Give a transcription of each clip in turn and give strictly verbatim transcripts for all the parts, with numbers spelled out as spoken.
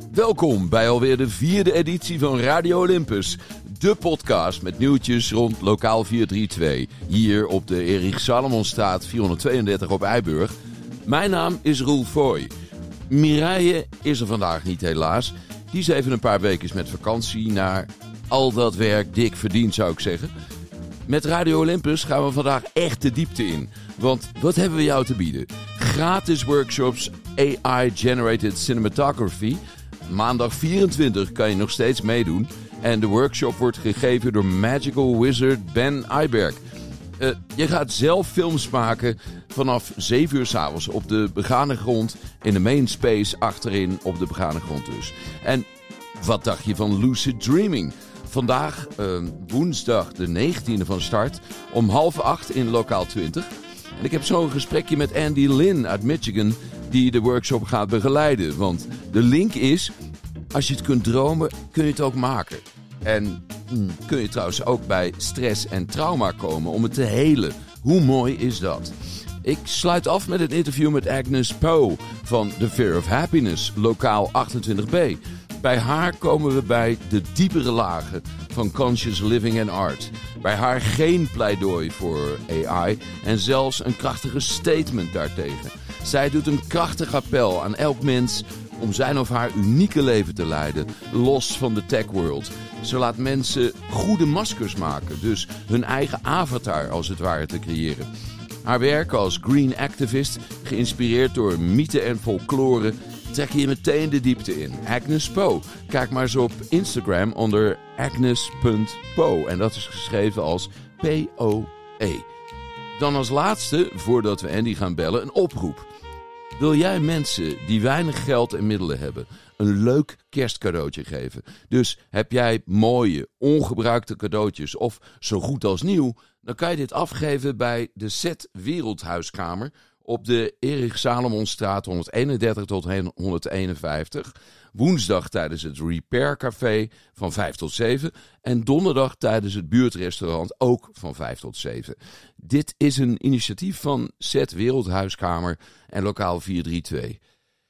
Welkom bij alweer de vierde editie van Radio Olympus. De podcast met nieuwtjes rond lokaal vier drie twee. Hier op de Erich Salomonstraat vierhonderdtweeëndertig op Eiburg. Mijn naam is Roel Foy. Mireille is er vandaag niet helaas. Die is even een paar weken met vakantie naar al dat werk dik verdiend, zou ik zeggen. Met Radio Olympus gaan we vandaag echt de diepte in. Want wat hebben we jou te bieden? Gratis workshops A I-generated cinematography. Maandag vierentwintig kan je nog steeds meedoen. En de workshop wordt gegeven door Magical Wizard Ben Iberg. Uh, je gaat zelf films maken vanaf zeven uur 's avonds op de begane grond in de main space achterin op de begane grond dus. En wat dacht je van Lucid Dreaming? Vandaag, uh, woensdag de negentiende van start, om half acht in lokaal twintig. En ik heb zo een gesprekje met Andy Lin uit Michigan die de workshop gaat begeleiden. Want de link is, als je het kunt dromen, kun je het ook maken. En hmm, kun je trouwens ook bij stress en trauma komen om het te helen. Hoe mooi is dat? Ik sluit af met een interview met Agnes Poe van The Fear of Happiness, lokaal achtentwintig B. Bij haar komen we bij de diepere lagen van conscious living en art. Bij haar geen pleidooi voor A I en zelfs een krachtige statement daartegen. Zij doet een krachtig appel aan elk mens om zijn of haar unieke leven te leiden, los van de tech world. Ze laat mensen goede maskers maken, dus hun eigen avatar als het ware te creëren. Haar werk als green activist, geïnspireerd door mythe en folklore, trek je meteen de diepte in. Agnes Poe. Kijk maar eens op Instagram onder agnes punt poe. En dat is geschreven als P O E. Dan als laatste, voordat we Andy gaan bellen, een oproep. Wil jij mensen die weinig geld en middelen hebben een leuk kerstcadeautje geven? Dus heb jij mooie, ongebruikte cadeautjes of zo goed als nieuw, dan kan je dit afgeven bij de Z Wereldhuiskamer op de Erich Salomonstraat honderdeenendertig tot honderdeenenvijftig. Woensdag tijdens het Repair Café van vijf tot zeven. En donderdag tijdens het buurtrestaurant ook van vijf tot zeven. Dit is een initiatief van Z Wereldhuiskamer en lokaal vier drie twee.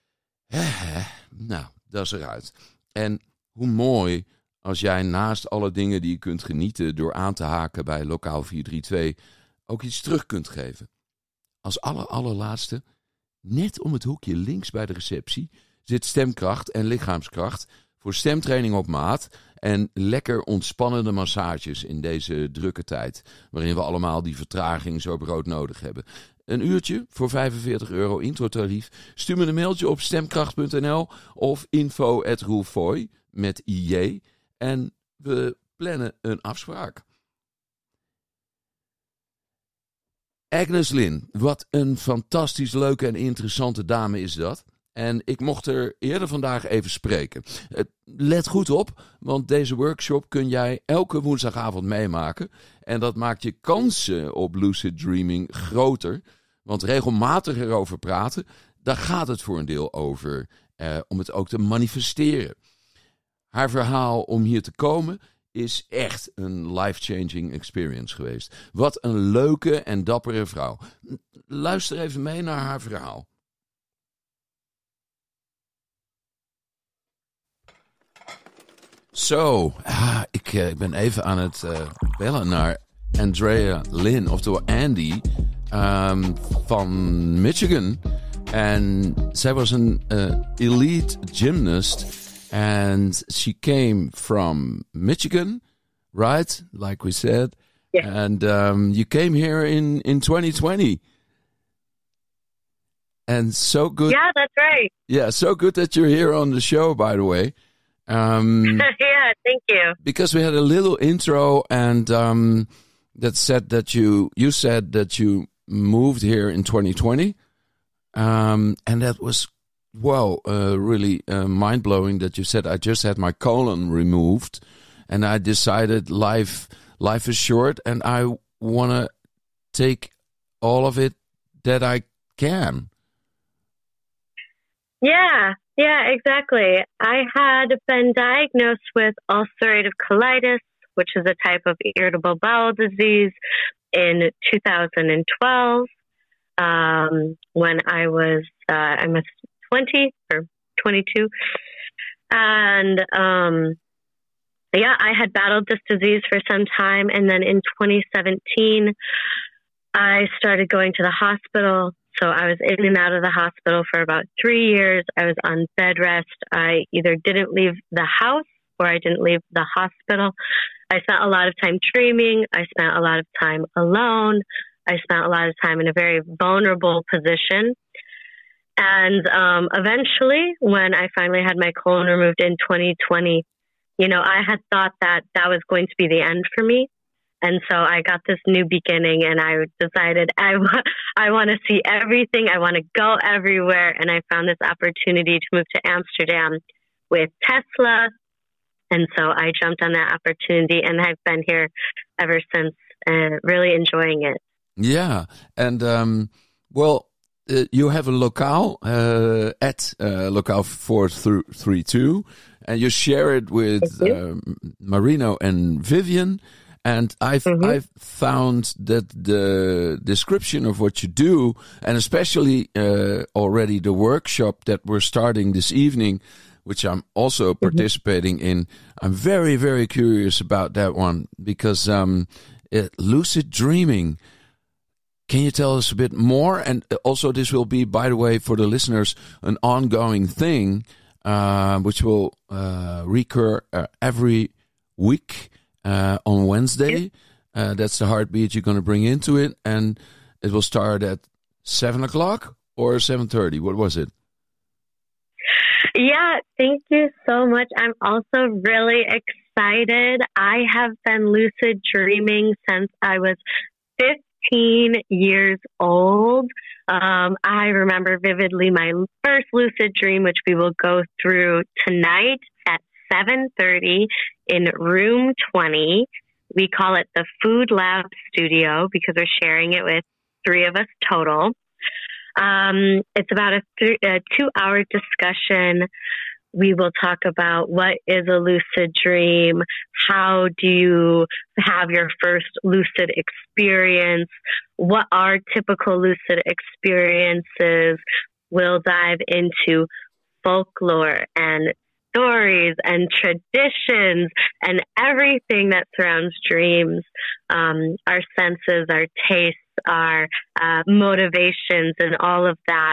Nou, dat is eruit. En hoe mooi als jij naast alle dingen die je kunt genieten door aan te haken bij lokaal vier drie twee ook iets terug kunt geven. Als aller, allerlaatste, net om het hoekje links bij de receptie zit Stemkracht en Lichaamskracht voor stemtraining op maat en lekker ontspannende massages in deze drukke tijd, waarin we allemaal die vertraging zo brood nodig hebben. Een uurtje voor vijfenveertig euro introtarief. Stuur me een mailtje op stemkracht punt n l of info at roelfoy met I J en we plannen een afspraak. Agnes Lin, wat een fantastisch leuke en interessante dame is dat. En ik mocht er eerder vandaag even spreken. Let goed op, want deze workshop kun jij elke woensdagavond meemaken. En dat maakt je kansen op lucid dreaming groter. Want regelmatig erover praten, daar gaat het voor een deel over. Eh, om het ook te manifesteren. Haar verhaal om hier te komen is echt een life-changing experience geweest. Wat een leuke en dappere vrouw. Luister even mee naar haar verhaal. Zo, ah, ik, uh, ik ben even aan het uh, bellen naar Andrea Lin, oftewel Andy, um, van Michigan. En zij was een uh, elite gymnast. And she came from Michigan, right? Like we said. Yeah. And um, you came here in, in twenty twenty. And so good. Yeah, that's right. Yeah, so good that you're here on the show, by the way. Um, yeah, thank you. Because we had a little intro and um, that said that you, you said that you moved here in twenty twenty. Um, and that was Wow, uh, really uh, mind-blowing that you said I just had my colon removed and I decided life life is short and I want to take all of it that I can. Yeah, yeah, exactly. I had been diagnosed with ulcerative colitis, which is a type of irritable bowel disease, in two thousand twelve um, when I was, uh, I must twenty or twenty-two. And, um, yeah, I had battled this disease for some time. And then in twenty seventeen, I started going to the hospital. So I was in and out of the hospital for about three years. I was on bed rest. I either didn't leave the house or I didn't leave the hospital. I spent a lot of time dreaming. I spent a lot of time alone. I spent a lot of time in a very vulnerable position. And um, eventually, when I finally had my colon removed in twenty twenty, you know, I had thought that that was going to be the end for me. And so I got this new beginning, and I decided I, w- I want to see everything. I want to go everywhere. And I found this opportunity to move to Amsterdam with Tesla. And so I jumped on that opportunity, and I've been here ever since, uh, really enjoying it. Yeah. And, um, well, uh, you have a locale uh, at uh, Locale four three two, and you share it with uh, Marino and Vivian. And I've mm-hmm. I've found that the description of what you do, and especially uh, already the workshop that we're starting this evening, which I'm also mm-hmm. participating in, I'm very, very curious about that one because um, it, lucid dreaming. Can you tell us a bit more? And also, this will be, by the way, for the listeners, an ongoing thing, uh, which will uh, recur uh, every week. Uh, on Wednesday, uh, that's the heartbeat you're going to bring into it, and it will start at seven o'clock or seven thirty. What was it? Yeah, thank you so much. I'm also really excited. I have been lucid dreaming since I was fifteen years old. Um, I remember vividly my first lucid dream, which we will go through tonight at seven thirty in room twenty. We call it the Food Lab Studio because we're sharing it with three of us total. Um, it's about a, th- a two-hour discussion. We will talk about what is a lucid dream, how do you have your first lucid experience, what are typical lucid experiences. We'll dive into folklore and stories and traditions and everything that surrounds dreams, um, our senses, our tastes, our uh, motivations, and all of that.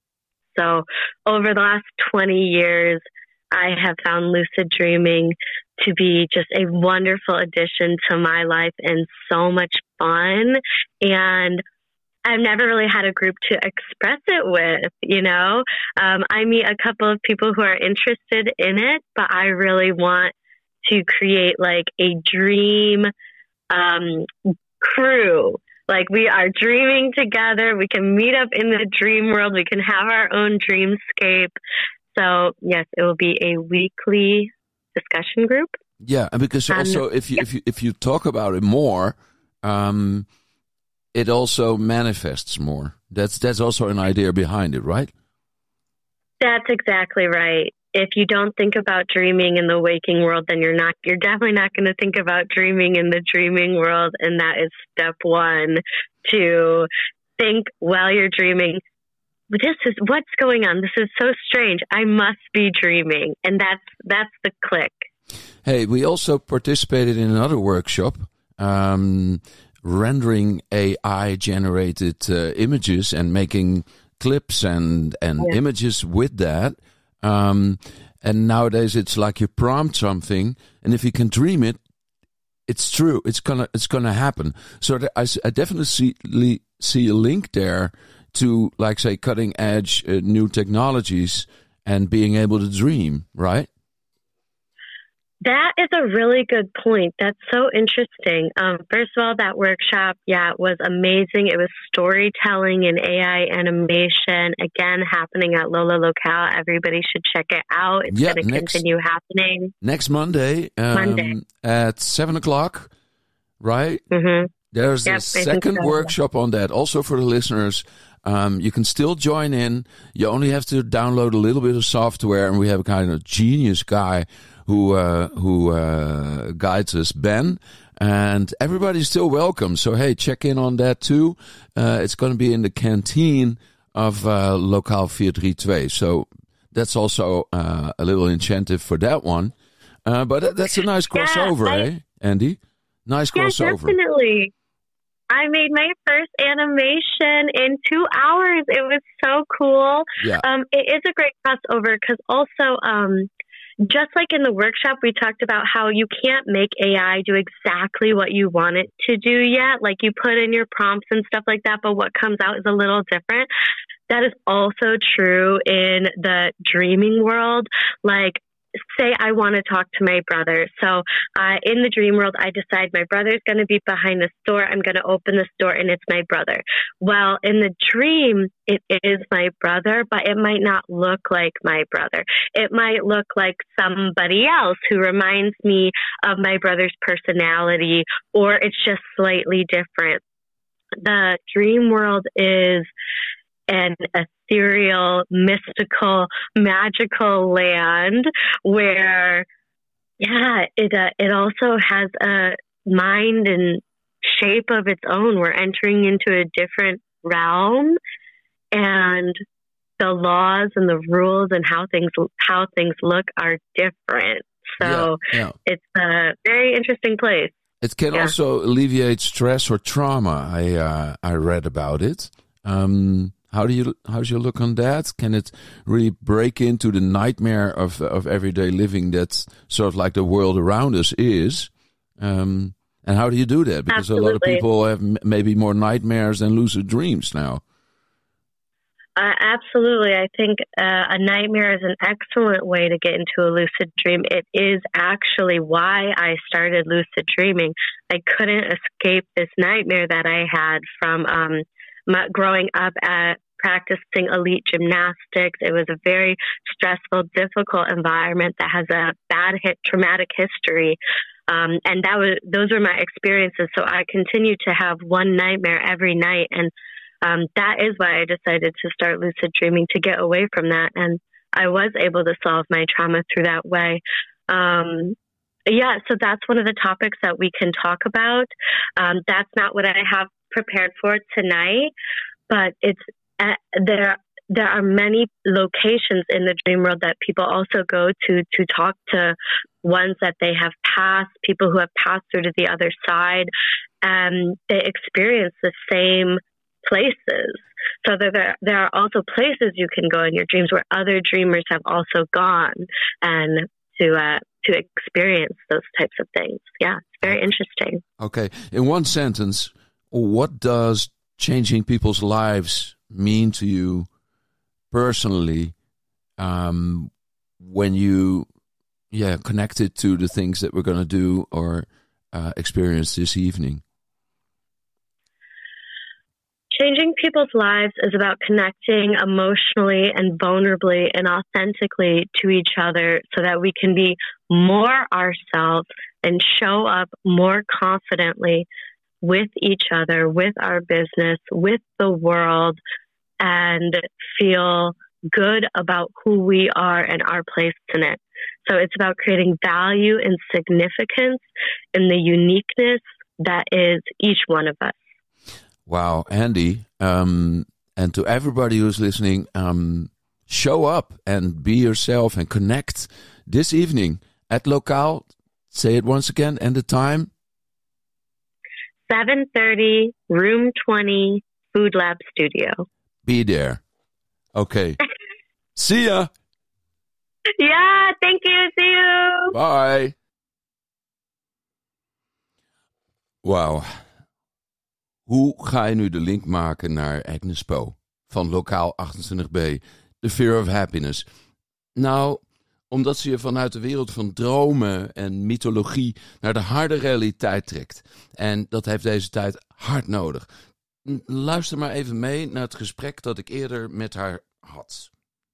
So over the last twenty years, I have found lucid dreaming to be just a wonderful addition to my life and so much fun. And I've never really had a group to express it with, you know. Um, I meet a couple of people who are interested in it, but I really want to create like a dream um, crew. Like we are dreaming together. We can meet up in the dream world. We can have our own dreamscape. So yes, it will be a weekly discussion group. Yeah, and because um, also if you yeah. if you if you talk about it more, um, it also manifests more. That's that's also an idea behind it, right? That's exactly right. If you don't think about dreaming in the waking world, then you're not, you're definitely not going to think about dreaming in the dreaming world. And that is step one, to think while you're dreaming, this is what's going on. This is so strange. I must be dreaming. And that's, that's the click. Hey, we also participated in another workshop, um, rendering A I generated uh, images and making clips and, and yeah. images with that. Um, and nowadays it's like you prompt something, and if you can dream it, it's true. It's gonna, it's gonna happen. So there, I, I definitely see, see a link there to, like, say, cutting edge uh, new technologies and being able to dream, right? That is a really good point. That's so interesting. Um, first of all, that workshop, yeah, it was amazing. It was storytelling and A I animation, again, happening at Lola Locale. Everybody should check it out. It's yeah, going to continue happening. Next Monday, um, Monday. at seven o'clock, right? Mm-hmm. There's yep, a second so, workshop yeah. on that. Also for the listeners, um, you can still join in. You only have to download a little bit of software, and we have a kind of genius guy who uh, who uh, guides us, Ben, and everybody's still welcome. So hey, check in on that too. Uh, it's going to be in the canteen of uh, Locale four three two. So that's also uh, a little incentive for that one. Uh, but that, that's a nice crossover, yeah, I, eh, Andy? Nice crossover. Yeah, definitely. I made my first animation in two hours. It was so cool. Yeah. Um, it is a great crossover because also, um, just like in the workshop, we talked about how you can't make A I do exactly what you want it to do yet. Like you put in your prompts and stuff like that, but what comes out is a little different. That is also true in the dreaming world. Like, say I want to talk to my brother. So uh, in the dream world, I decide my brother's going to be behind the store. I'm going to open the store and it's my brother. Well, in the dream, it is my brother, but it might not look like my brother. It might look like somebody else who reminds me of my brother's personality, or it's just slightly different. The dream world is an ethereal, mystical, magical land where, yeah, it uh, it also has a mind and shape of its own. We're entering into a different realm, and the laws and the rules and how things how things look are different. So yeah, yeah. It's a very interesting place. It can yeah. also alleviate stress or trauma. I uh, I read about it. Um, How do you how's your look on that? Can it really break into the nightmare of of everyday living that's sort of like the world around us is? Um, and how do you do that? Because Absolutely. a lot of people have m- maybe more nightmares than lucid dreams now. Uh, absolutely. I think uh, a nightmare is an excellent way to get into a lucid dream. It is actually why I started lucid dreaming. I couldn't escape this nightmare that I had from um, my, growing up at practicing elite gymnastics. It was a very stressful, difficult environment that has a bad hit, traumatic history. Um, and that was, those were my experiences. So I continued to have one nightmare every night. And um, that is why I decided to start lucid dreaming, to get away from that. And I was able to solve my trauma through that way. Um, yeah, so that's one of the topics that we can talk about. Um, that's not what I have prepared for tonight, but it's, Uh, there there are many locations in the dream world that people also go to to talk to ones that they have passed, people who have passed through to the other side, and they experience the same places. So there there are also places you can go in your dreams where other dreamers have also gone, and to uh, to experience those types of things. Yeah, it's very interesting. Okay, in one sentence, what does changing people's lives mean to you personally um, when you yeah connected to the things that we're going to do or uh, experience this evening? Changing people's lives is about connecting emotionally and vulnerably and authentically to each other so that we can be more ourselves and show up more confidently with each other, with our business, with the world, and feel good about who we are and our place in it. So it's about creating value and significance in the uniqueness that is each one of us. Wow, Andy, um, and to everybody who's listening, um, show up and be yourself and connect this evening at Lokaal. Say it once again, and the time? seven thirty, room twenty, Food Lab Studio. Be there. Okay. See ya. Yeah, thank you. See you. Bye. Wauw. Hoe ga je nu de link maken naar Agnes Poe van Lokaal achtentwintig B, The Fear of Happiness? Nou, omdat ze je vanuit de wereld van dromen en mythologie naar de harde realiteit trekt. En dat heeft deze tijd hard nodig. Luister maar even mee naar het gesprek dat ik eerder met haar had.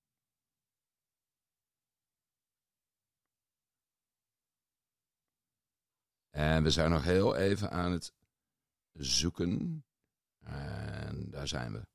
En we zijn nog heel even aan het zoeken. En daar zijn we.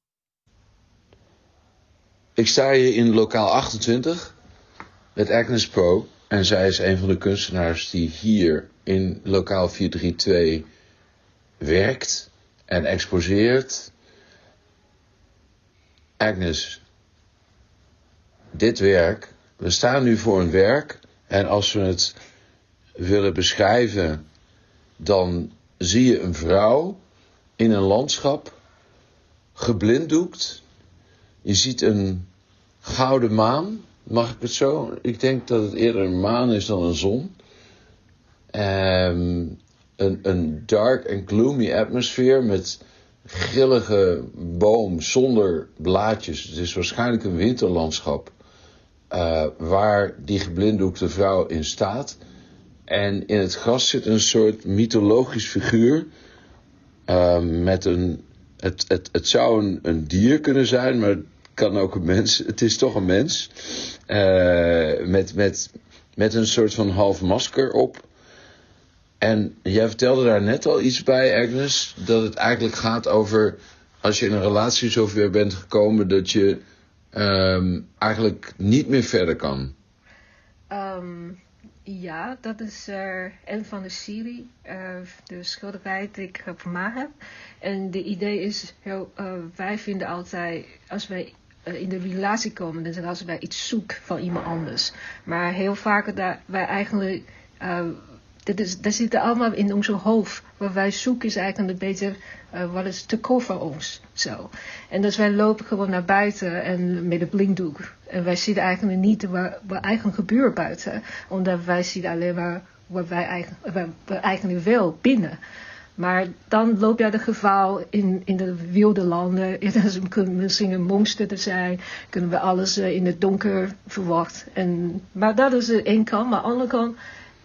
Ik sta hier in Lokaal achtentwintig met Agnes Poe. En zij is een van de kunstenaars die hier in Lokaal vierhonderdtweeëndertig werkt en exposeert. Agnes, dit werk, we staan nu voor een werk en als we het willen beschrijven, dan zie je een vrouw in een landschap, geblinddoekt. Je ziet een gouden maan, mag ik het zo? Ik denk dat het eerder een maan is dan een zon. Um, een, een dark en gloomy atmosfeer met grillige boom zonder blaadjes. Het is waarschijnlijk een winterlandschap uh, waar die geblinddoekte vrouw in staat. En in het gras zit een soort mythologisch figuur uh, met een... Het, het, het zou een, een dier kunnen zijn, maar het kan ook een mens. Het is toch een mens. Uh, met, met, met een soort van half masker op. En jij vertelde daar net al iets bij, Agnes, dat het eigenlijk gaat over als je in een relatie zover bent gekomen dat je um, eigenlijk niet meer verder kan. Um, ja, dat is uh, een van de serie, uh, de schilderij die ik gemaakt heb. En de idee is, heel, uh, wij vinden altijd, als wij uh, in de relatie komen, dan zijn als wij iets zoeken van iemand anders. Maar heel vaak dat wij eigenlijk... Uh, Dat, is, dat zit allemaal in ons hoofd. Wat wij zoeken is eigenlijk een beetje uh, wat is te koop van ons. Zo. En dus wij lopen gewoon naar buiten en met een blinddoek. En wij zien eigenlijk niet wat, wat eigenlijk gebeurt buiten. Omdat wij zien alleen maar wat wij eigenlijk, wat wij eigenlijk wel binnen. Maar dan loop je de gevaar in, in de wilde landen. Er kunnen misschien een monster er zijn. Kunnen we alles uh, in het donker verwachten. En, maar dat is de één kant. Maar aan de andere kant...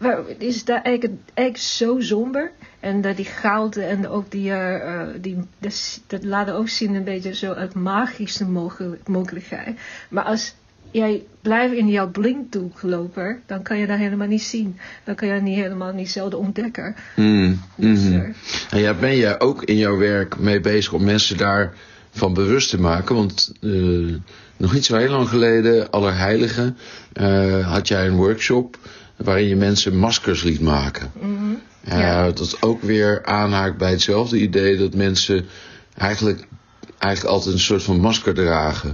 is dat eigenlijk, eigenlijk zo somber. En dat die goud en ook die, uh, die dat, dat laten ook zien een beetje zo het magische mogelijk, mogelijkheid. Maar als jij blijft in jouw blinddoek lopen, dan kan je dat helemaal niet zien. Dan kan je niet helemaal niet zelf ontdekken. Mm, dus, mm-hmm. uh, en ja, ben je ook in jouw werk mee bezig om mensen daarvan bewust te maken? Want uh, nog niet zo heel lang geleden, Allerheiligen, uh, had jij een workshop waarin je mensen maskers liet maken. Mm-hmm. Uh, ja. Dat ook weer aanhaakt bij hetzelfde idee dat mensen eigenlijk, eigenlijk altijd een soort van masker dragen.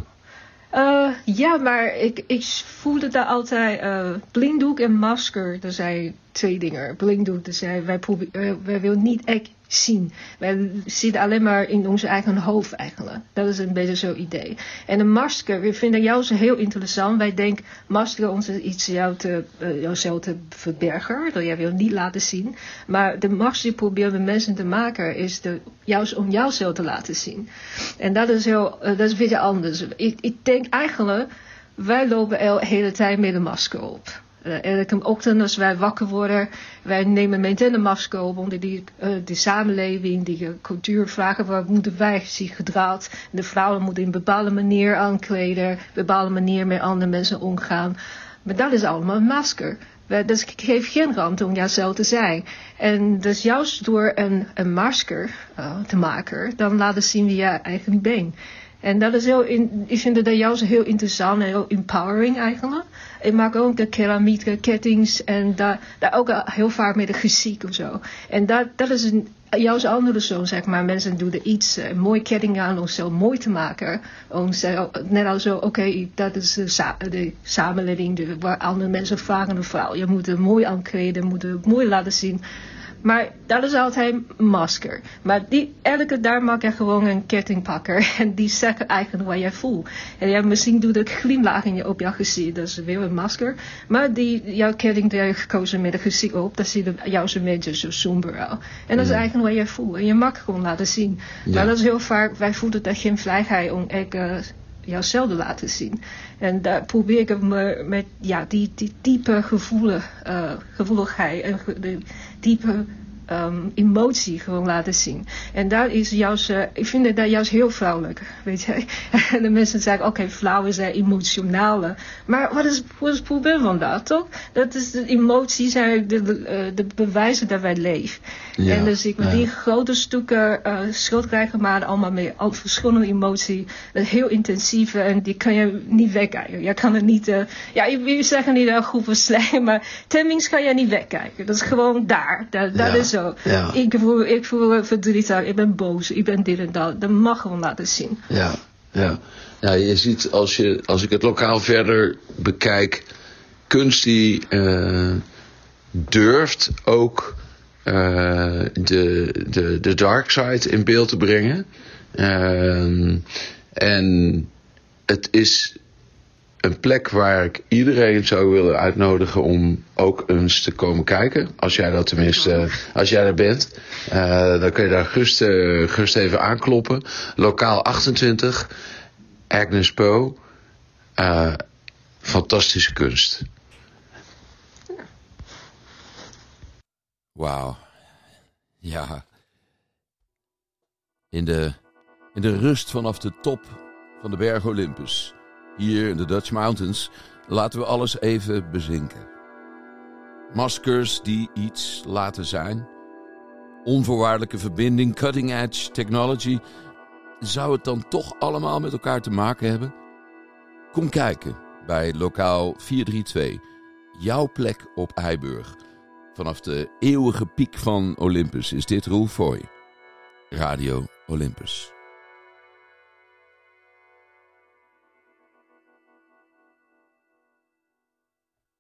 Uh, ja, maar ik, ik voelde daar altijd uh, blinddoek en masker. Dat zijn twee dingen. Blinddoek, dat zijn, wij, probeer, uh, wij willen niet echt zien. Wij zien alleen maar in onze eigen hoofd eigenlijk. Dat is een beetje zo'n idee. En een masker, we vinden jou zo heel interessant. Wij denken, masker ons is iets jou te, uh, jouzelf te verbergen. Dat jij wil niet laten zien. Maar de masker proberen we mensen te maken is de, juist om jouzelf te laten zien. En dat is, heel, uh, dat is een beetje anders. Ik, ik denk eigenlijk, wij lopen de hele tijd met een masker op. Uh, elke ochtend als wij wakker worden, wij nemen meteen een masker op onder die, uh, die samenleving, die uh, cultuur vragen, waar moeten wij zich gedragen. De vrouwen moeten in een bepaalde manier aankleden, een bepaalde manier met andere mensen omgaan. Maar dat is allemaal een masker. Dus ik geef geen ruimte om jouzelf te zijn. En dus juist door een, een masker uh, te maken, dan laten zien wie je eigenlijk bent. En dat is heel, in, ik vind dat juist heel interessant en heel empowering eigenlijk. Ik maak ook de keramieke kettings en daar, daar ook heel vaak met de gezicht of zo. En dat, dat is een, juist andere zo, zeg maar. Mensen doen er iets, een mooie ketting aan om zo mooi te maken. Om zo, net als zo, oké, okay, dat is de, sa- de samenleving de, waar andere mensen vragen een vrouw. Je moet er mooi aankleden, je moet er mooi laten zien. Maar dat is altijd een masker. Maar die, elke daar maak je gewoon een kettingpakker. En die zeggen eigenlijk wat jij voelt. En ja, misschien doet het glimlach in je, op jouw gezicht. Dat is weer een masker. Maar die, jouw ketting die je gekozen met een gezicht op. Dat ziet er juist een beetje zo somber uit. En dat is eigenlijk wat jij voelt. En je mag gewoon laten zien. Ja. Maar dat is heel vaak, wij voelen dat geen vrijheid om echt uh, jouzelf te laten zien. En daar probeer ik me met ja, die, die diepe gevoelig, uh, gevoeligheid en de diepe um, emotie gewoon laten zien. En dat is juist, uh, ik vind dat juist heel vrouwelijk, weet je. En de mensen zeggen, oké, okay, vrouwen zijn emotionale. Maar wat is, wat is het probleem van dat, toch? Dat is de emoties zijn de, de, de bewijzen dat wij leven. Ja, en dus ik met ja. die grote stukken uh, schilderij gemaakt, allemaal met al verschillende emoties, heel intensieve en die kan je niet wegkijken. Je kan het niet, uh, ja, ik wil zeggen niet uh, goed of slecht, maar tenminste kan je niet wegkijken. Dat is gewoon daar. Dat, dat ja, is zo. Ja. Ik voel, ik voel verdrietig, ik ben boos, ik ben dit en dat. Dat mag gewoon laten zien. Ja. Ja. Ja, je ziet als, je, als ik het lokaal verder bekijk, kunst die uh, durft ook uh, de, de, de dark side in beeld te brengen. Uh, en het is een plek waar ik iedereen zou willen uitnodigen om ook eens te komen kijken. Als jij dat tenminste, als jij er bent. Uh, dan kun je daar gerust, uh, gerust even aankloppen. Lokaal achtentwintig, Agnes Poe. Uh, fantastische kunst. Wauw. Ja. In de, in de rust vanaf de top van de berg Olympus, hier in de Dutch Mountains, laten we alles even bezinken. Maskers die iets laten zijn. Onvoorwaardelijke verbinding, cutting edge technology. Zou het dan toch allemaal met elkaar te maken hebben? Kom kijken bij lokaal vierhonderdtweeëndertig. Jouw plek op Eiburg. Vanaf de eeuwige piek van Olympus is dit Roel Foy. Radio Olympus.